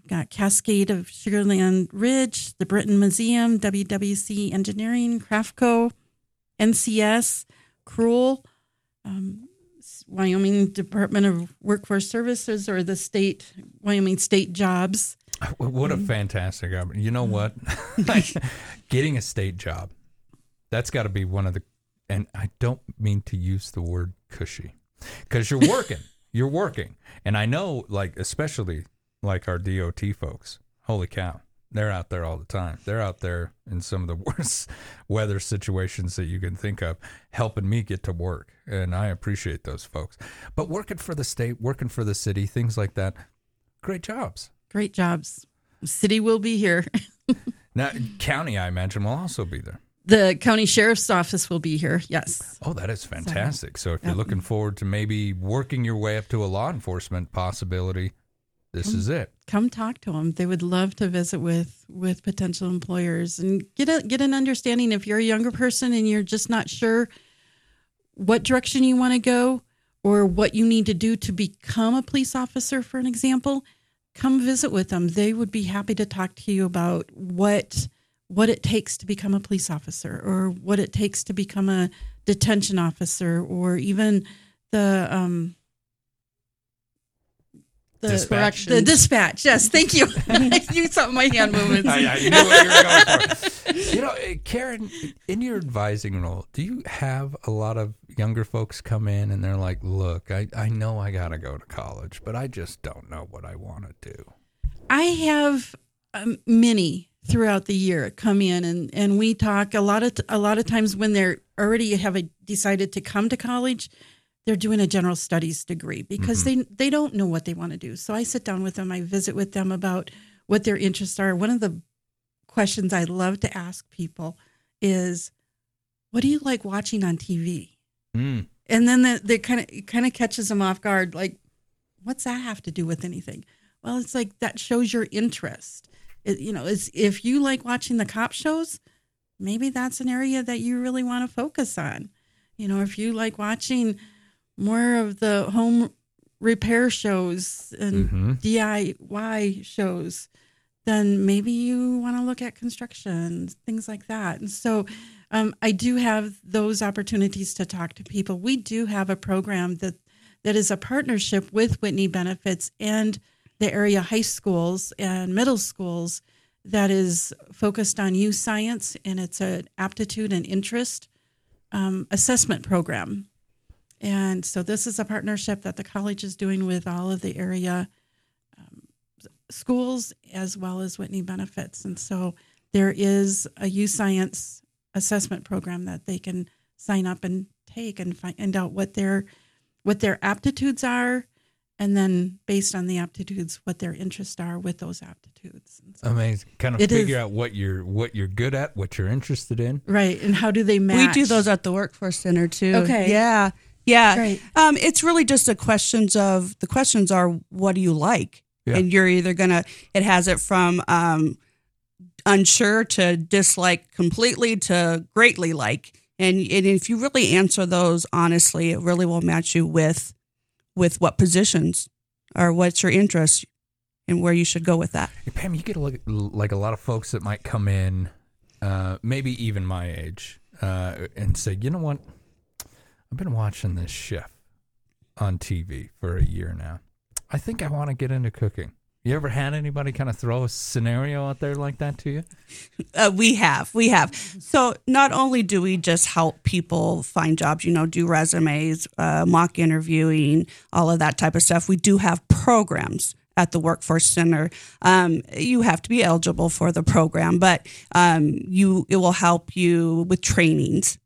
S22: got Cascade of Sugarland Ridge, the Britton Museum, WWC Engineering, Craftco, NCS, Cruel, Wyoming Department of Workforce Services, or the Wyoming State Jobs.
S8: What a fantastic opportunity. You know what? Getting a state job, that's got to be one of the, and I don't mean to use the word cushy, because you're working. You're working. And I know, like, especially like our DOT folks, holy cow, they're out there all the time. They're out there in some of the worst weather situations that you can think of, helping me get to work. And I appreciate those folks. But working for the state, working for the city, things like that, great jobs.
S22: Great jobs. City will be here.
S8: Now, county, I imagine, will also be there.
S22: The county sheriff's office will be here, yes.
S8: Oh, that is fantastic. So if you're looking forward to maybe working your way up to a law enforcement possibility, this is it.
S22: Come talk to them. They would love to visit with potential employers and get an understanding. If you're a younger person and you're just not sure what direction you want to go or what you need to do to become a police officer, for an example, come visit with them. They would be happy to talk to you about what it takes to become a police officer, or what it takes to become a detention officer, or even the
S8: dispatch.
S22: The dispatch. Yes, thank you. You saw my hand movements.
S8: I knew what you were going for. You know, Karen, in your advising role, do you have a lot of younger folks come in and they're like, look, I know I got to go to college, but I just don't know what I want to do?
S22: I have many throughout the year come in and we talk a lot of times when they're already decided to come to college. They're doing a general studies degree because they don't know what they want to do. So I sit down with them. I visit with them about what their interests are. One of the questions I love to ask people is, what do you like watching on TV? And then they kind of catches them off guard. Like, what's that have to do with anything? Well, it's like that shows your interest. If you like watching the cop shows, maybe that's an area that you really want to focus on. If you like watching more of the home repair shows and DIY shows, then maybe you want to look at construction, things like that. And so I do have those opportunities to talk to people. We do have a program that is a partnership with Whitney Benefits and the area high schools and middle schools that is focused on youth science, and it's an aptitude and interest assessment program. And so this is a partnership that the college is doing with all of the area schools as well as Whitney Benefits. And so there is a youth science assessment program that they can sign up and take and find out what their aptitudes are, and then based on the aptitudes, what their interests are with those aptitudes. So
S8: amazing. Kind of figure out what you're good at, what you're interested in.
S22: Right. And how do they match?
S21: We do those at the Workforce Center too.
S22: Okay.
S21: Yeah.
S22: Right.
S21: It's really just the questions are, what do you like?
S8: Yeah.
S21: And you're either it has it from unsure to dislike completely to greatly like. And if you really answer those honestly, it really will match you with what positions or what's your interest and where you should go with that.
S8: Hey, Pam, you get like a lot of folks that might come in, maybe even my age, and say, you know what? I've been watching this chef on TV for a year now. I think I want to get into cooking. You ever had anybody kind of throw a scenario out there like that to you?
S21: We have. So not only do we just help people find jobs, do resumes, mock interviewing, all of that type of stuff. We do have programs at the Workforce Center. You have to be eligible for the program, but it will help you with trainings.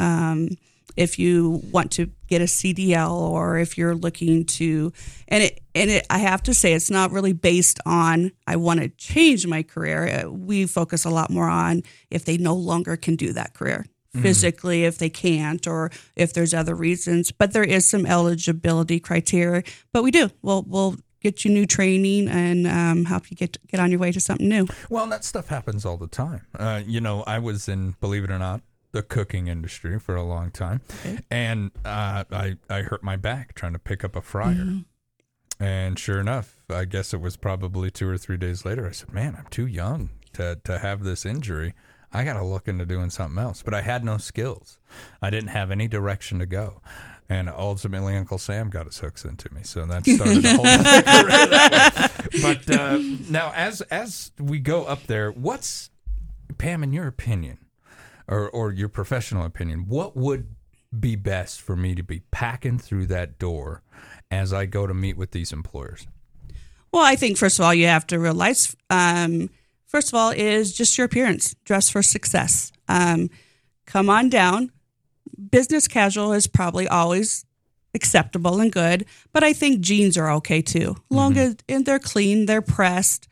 S21: If you want to get a CDL, or if you're looking to, I have to say, it's not really based on, I want to change my career. We focus a lot more on if they no longer can do that career physically, if they can't, or if there's other reasons. But there is some eligibility criteria, but we do. We'll get you new training and help you get on your way to something new.
S8: Well, that stuff happens all the time. I was in, believe it or not, the cooking industry for a long time. Okay. And I hurt my back trying to pick up a fryer. And sure enough, I guess it was probably 2 or 3 days later, I said, man, I'm too young to have this injury. I got to look into doing something else. But I had no skills. I didn't have any direction to go. And ultimately, Uncle Sam got his hooks into me. So that started a whole other career. But now, as we go up there, what's, Pam, in your opinion, or your professional opinion, what would be best for me to be packing through that door as I go to meet with these employers?
S21: Well, I think, first of all, you have to realize, first of all, is just your appearance. Dress for success. Come on down. Business casual is probably always acceptable and good, but I think jeans are okay too. Long as and they're clean, they're pressed.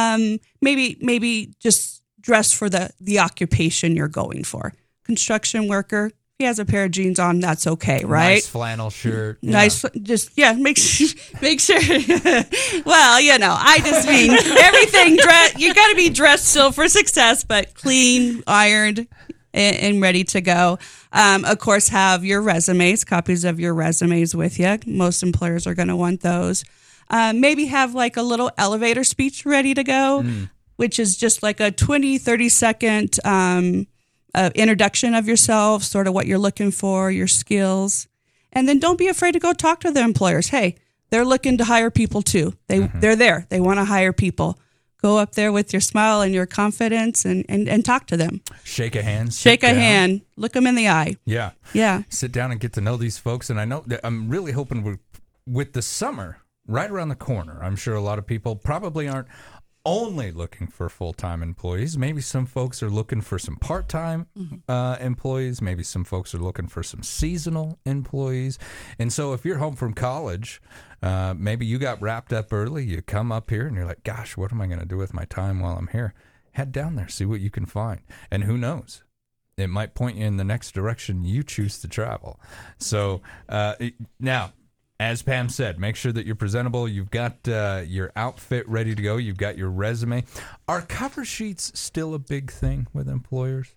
S21: Maybe just dress for the occupation you're going for. Construction worker, if he has a pair of jeans on, that's okay, right?
S8: Nice flannel shirt.
S21: Nice, make sure. Well, I just mean everything. You got to be dressed still for success, but clean, ironed, and ready to go. Of course, have your resumes, copies of your resumes with you. Most employers are going to want those. Maybe have like a little elevator speech ready to go, which is just like a 20, 30-second introduction of yourself, sort of what you're looking for, your skills. And then don't be afraid to go talk to the employers. Hey, they're looking to hire people too. They're there. They want to hire people. Go up there with your smile and your confidence and talk to them.
S8: Shake a hand.
S21: Shake a hand. Look them in the eye.
S8: Yeah.
S21: Yeah.
S8: Sit down and get to know these folks. And I know that I'm really hoping with the summer right around the corner, I'm sure a lot of people probably aren't only looking for full-time employees. Maybe some folks are looking for some part-time employees. Maybe some folks are looking for some seasonal employees. And so if you're home from college, maybe you got wrapped up early, you come up here and you're like, gosh, what am I going to do with my time while I'm here? Head down there, see what you can find. And who knows? It might point you in the next direction you choose to travel. So now, as Pam said, make sure that you're presentable. You've got your outfit ready to go. You've got your resume. Are cover sheets still a big thing with employers?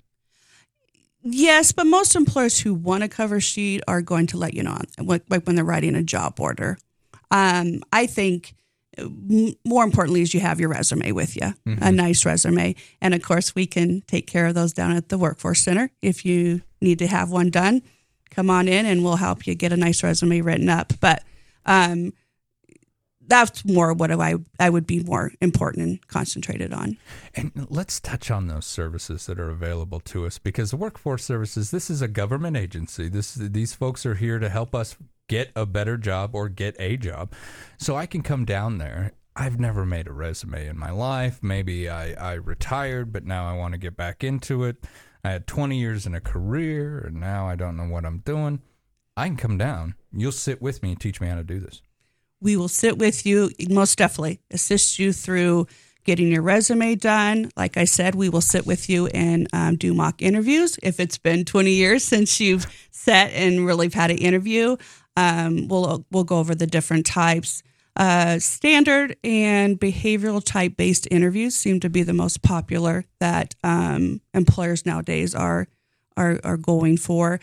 S21: Yes, but most employers who want a cover sheet are going to let you know, like when they're writing a job order. I think more importantly is you have your resume with you, a nice resume. And of course, we can take care of those down at the Workforce Center. If you need to have one done, come on in and we'll help you get a nice resume written up. But that's more what I would be more important and concentrated on.
S8: And let's touch on those services that are available to us, because the Workforce Services, this is a government agency. These folks are here to help us get a better job or get a job. So I can come down there. I've never made a resume in my life. Maybe I retired, but now I want to get back into it. I had 20 years in a career, and now I don't know what I'm doing. I can come down. You'll sit with me and teach me how to do this.
S21: We will sit with you, most definitely, assist you through getting your resume done. Like I said, we will sit with you and do mock interviews. If it's been 20 years since you've sat and really had an interview, we'll go over the different types. Standard and behavioral type based interviews seem to be the most popular that employers nowadays are going for.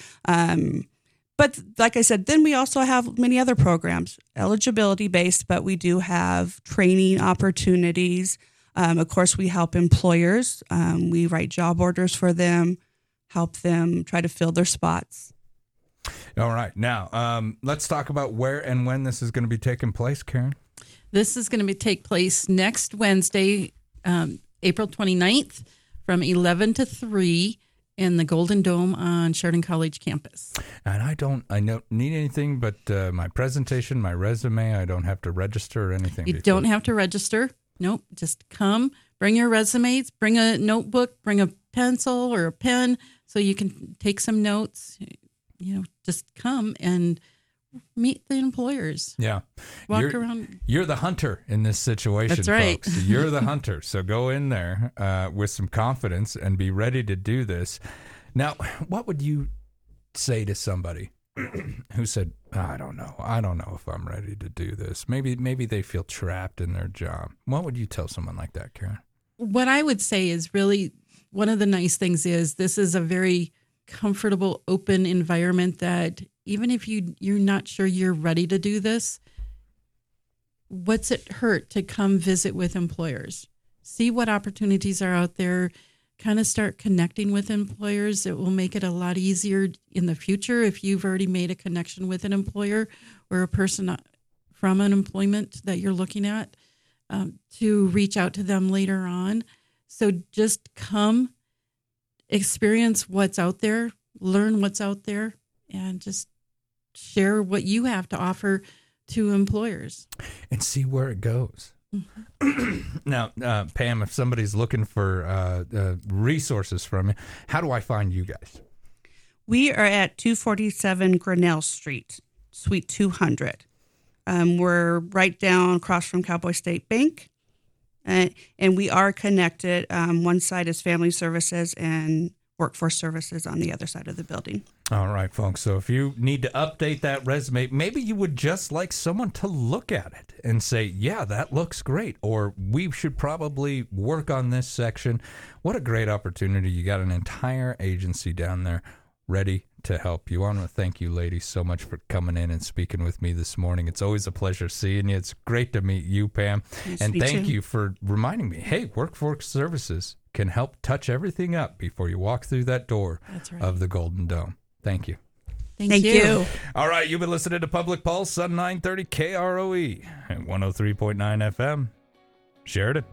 S21: But like I said, then we also have many other programs, eligibility based, but we do have training opportunities. Of course, we help employers. We write job orders for them, help them try to fill their spots.
S8: All right. Now, let's talk about where and when this is going to be taking place, Karen.
S22: This is going to take place next Wednesday, April 29th from 11 to 3 in the Golden Dome on Sheridan College campus.
S8: And I don't need anything but my presentation, my resume. I don't have to register or anything.
S22: You don't have to register. Nope. Just come, bring your resumes, bring a notebook, bring a pencil or a pen so you can take some notes. Just come and meet the employers.
S8: Yeah.
S22: Walk around.
S8: You're the hunter in this situation,
S22: That's right.
S8: folks. You're the hunter. So go in there with some confidence and be ready to do this. Now, what would you say to somebody who said, I don't know if I'm ready to do this. Maybe they feel trapped in their job. What would you tell someone like that, Karen?
S22: What I would say is really one of the nice things is this is a very comfortable, open environment that even if you're not sure you're ready to do this, what's it hurt to come visit with employers? See what opportunities are out there. Kind of start connecting with employers. It will make it a lot easier in the future if you've already made a connection with an employer or a person from an employment that you're looking at, to reach out to them later on. So just come, experience what's out there, learn what's out there, and just share what you have to offer to employers.
S8: And see where it goes. Now, Pam, if somebody's looking for resources from you, how do I find you guys?
S21: We are at 247 Grinnell Street, Suite 200. We're right down across from Cowboy State Bank, and we are connected. One side is Family Services and Workforce Services on the other side of the building.
S8: All right, folks. So if you need to update that resume, maybe you would just like someone to look at it and say, yeah, that looks great, or we should probably work on this section. What a great opportunity. You got an entire agency down there ready to help you. I want to thank you ladies so much for coming in and speaking with me this morning. It's always a pleasure seeing you. It's great to meet you, Pam.
S21: Nice
S8: and
S21: to meet
S8: thank
S21: you.
S8: you for reminding me, hey, Workforce Services can help touch everything up before you walk through that door of the Golden Dome. Thank you.
S21: Thank you.
S8: All right, you've been listening to Public Pulse on 930 KROE and 103.9 FM. Sheridan.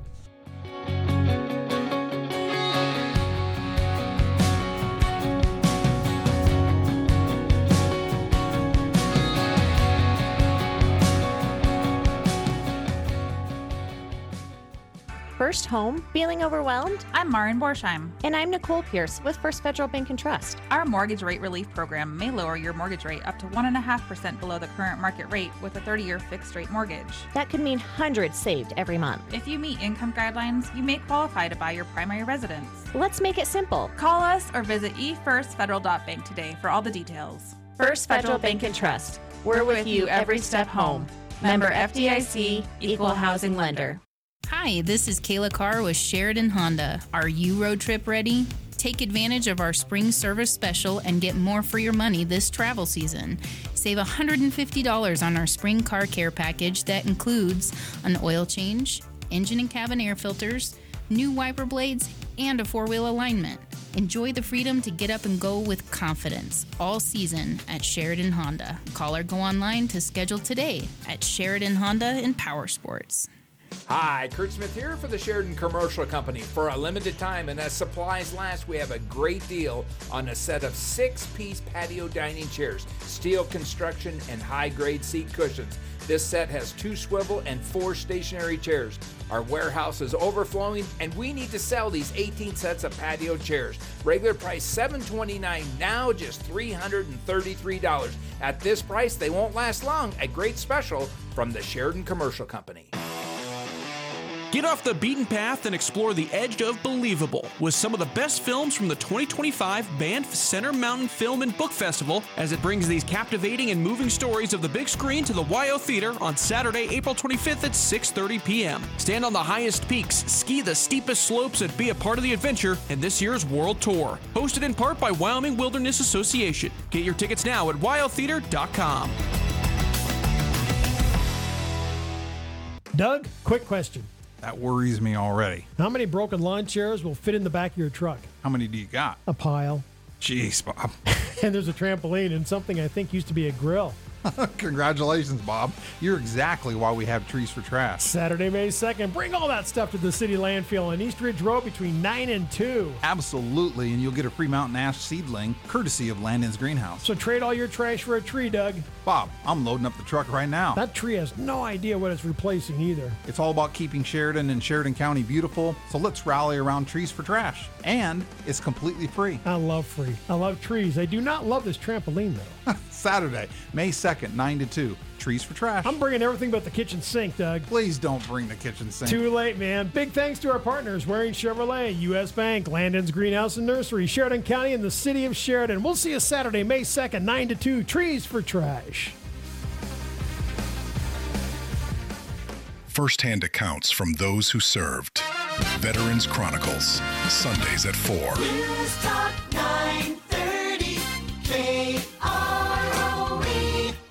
S10: First home, feeling overwhelmed?
S11: I'm Marin Borsheim.
S10: And I'm Nicole Pierce with First Federal Bank and Trust.
S11: Our mortgage rate relief program may lower your mortgage rate up to 1.5% below the current market rate with a 30-year fixed rate mortgage.
S10: That could mean hundreds saved every month.
S11: If you meet income guidelines, you may qualify to buy your primary residence.
S10: Let's make it simple.
S11: Call us or visit efirstfederal.bank today for all the details.
S10: First Federal Bank and Trust. We're with you every step home. Member FDIC, Equal Housing Lender.
S2: Hi, this is Kayla Carr with Sheridan Honda. Are you road trip ready? Take advantage of our spring service special and get more for your money this travel season. Save $150 on our spring car care package that includes an oil change, engine and cabin air filters, new wiper blades, and a four-wheel alignment. Enjoy the freedom to get up and go with confidence all season at Sheridan Honda. Call or go online to schedule today at Sheridan Honda in Power Sports.
S3: Hi, Kurt Smith here for the Sheridan Commercial Company. For a limited time and as supplies last, we have a great deal on a set of 6-piece patio dining chairs, steel construction, and high-grade seat cushions. This set has 2 swivel and 4 stationary chairs. Our warehouse is overflowing, and we need to sell these 18 sets of patio chairs. Regular price $729, now just $333. At this price, they won't last long. A great special from the Sheridan Commercial Company.
S4: Get off the beaten path and explore the edge of believable with some of the best films from the 2025 Banff Center Mountain Film and Book Festival as it brings these captivating and moving stories of the big screen to the YO Theater on Saturday, April 25th at 6:30 p.m. Stand on the highest peaks, ski the steepest slopes, and be a part of the adventure in this year's World Tour. Hosted in part by Wyoming Wilderness Association. Get your tickets now at yotheater.com.
S6: Doug, quick question.
S23: That worries me already.
S6: How many broken lawn chairs will fit in the back of your truck?
S23: How many do you got?
S6: A pile.
S23: Jeez, Bob.
S6: And there's a trampoline and something I think used to be a grill.
S23: Congratulations, Bob. You're exactly why we have Trees for Trash.
S6: Saturday, May 2nd, bring all that stuff to the city landfill on East Ridge Road between 9 and 2.
S23: Absolutely, and you'll get a free mountain ash seedling courtesy of Landon's Greenhouse.
S6: So trade all your trash for a tree, Doug.
S23: Bob, I'm loading up the truck right now.
S6: That tree has no idea what it's replacing either.
S23: It's all about keeping Sheridan and Sheridan County beautiful, so let's rally around Trees for Trash. And it's completely free.
S6: I love free. I love trees. I do not love this trampoline, though.
S23: Saturday, May 2nd, 9 to 2. Trees for Trash.
S6: I'm bringing everything but the kitchen sink, Doug.
S23: Please don't bring the kitchen sink.
S6: Too late, man. Big thanks to our partners, Waring Chevrolet, U.S. Bank, Landon's Greenhouse and Nursery, Sheridan County, and the city of Sheridan. We'll see you Saturday, May 2nd, 9 to 2. Trees for Trash.
S24: First-hand accounts from those who served. Veterans Chronicles, Sundays at 4.